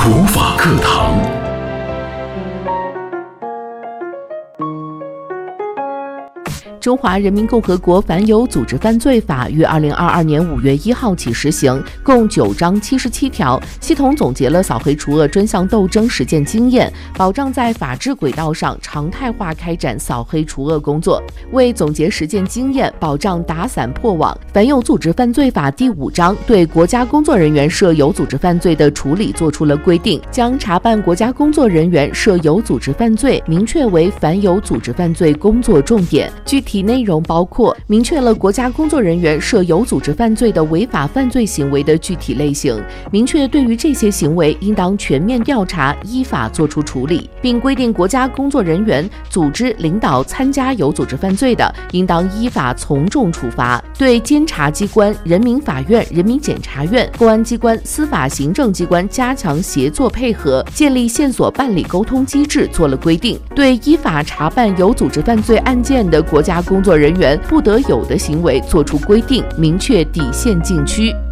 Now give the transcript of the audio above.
普法课堂。 中华人民共和国反有组织犯罪法于2022年5月1号起实行，共9章77条，系统总结了扫黑除恶专项斗争实践经验，保障在法治轨道上常态化开展扫黑除恶工作。为总结实践经验，保障打散破网，反有组织犯罪法第5章对国家工作人员涉有组织犯罪的处理作出了规定，将查办国家工作人员涉有组织犯罪明确为反有组织犯罪工作重点。具体内容包括明确了国家工作人员涉有组织犯罪的违法犯罪行为的具体类型，明确对于这些行为应当全面调查，依法作出处理，并规定国家工作人员组织、领导、参加有组织犯罪的，应当依法从重处罚。对监察机关、人民法院、人民检察院、公安机关、司法行政机关加强协作配合，建立线索办理沟通机制做了规定。对依法查办有组织犯罪案件的国家工作人员不得有的行为作出规定，明确底线禁区。